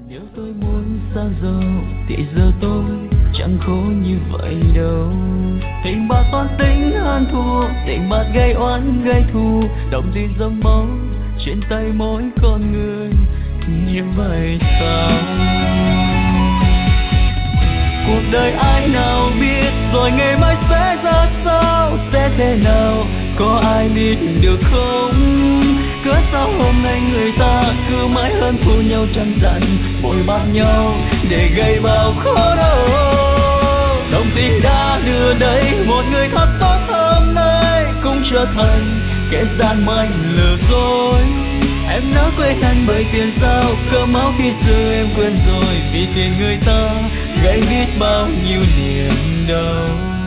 Nếu tôi muốn xa giàu thì giờ tôi chẳng khổ như vậy đâu. Tình bạc toan tính hơn thua, tình bạc gây oán gây thù, đồng tiền dòng máu trên tay mỗi con người. Như vậy sao? Cuộc đời ai nào biết rồi ngày mai sẽ ra sao, sẽ thế nào, có ai biết được không? Cớ sao hôm nay người ta cứ mãi hơn thua nhau, chẳng dặn bồi bạc nhau để gây bao khó đau. Đồng tiền đã đưa đây một người thật tốt hôm nay cũng trở thành kẻ gian manh lừa dối. Em đã quên anh bởi tiền sao, cơm áo khi xưa em quên rồi, vì tiền người ta gây biết bao nhiêu niềm đau.